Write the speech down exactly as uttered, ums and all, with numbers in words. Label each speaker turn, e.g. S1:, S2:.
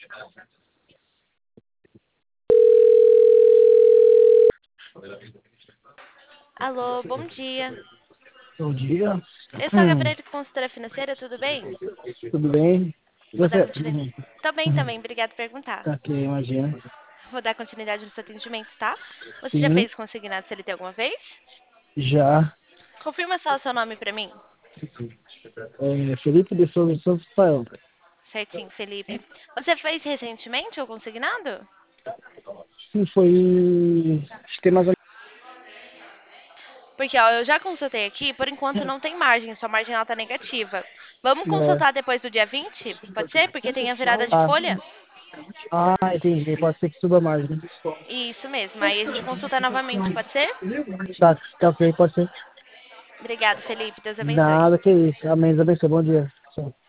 S1: Alô, bom dia.
S2: Bom dia.
S1: Eu sou a
S2: Hum,
S1: Gabriela, consultora financeira, tudo bem?
S2: tudo bem?
S1: Vou dar
S2: Você?
S1: continuidade.
S2: Hum,
S1: Tô bem
S2: hum,
S1: também, obrigada por perguntar.
S2: tá aqui, imagina.
S1: Vou dar continuidade no seu atendimento, tá? Você já
S2: Sim,
S1: fez consignado C L T alguma vez?
S2: já.
S1: Confirma só o seu nome pra mim.
S2: É, Felipe de Souza Souza Rafael.
S1: Certinho, Felipe. Você fez recentemente o consignado?
S2: Sim, foi. Acho que é mais ou
S1: Porque, ó, eu já consultei aqui, por enquanto não tem margem, sua margem ela tá negativa. Vamos
S2: menos. É.
S1: consultar depois do dia vinte? Pode ser? Porque tem a virada de
S2: Ah,
S1: folha?
S2: ah, entendi. Pode ser que suba mais, né?
S1: Isso mesmo, aí a gente consulta novamente, pode ser?
S2: Tá, tá ok, pode ser.
S1: Obrigada, Felipe. Deus abençoe.
S2: Nada que isso. Amém, Deus abençoe. Bom dia. Tchau.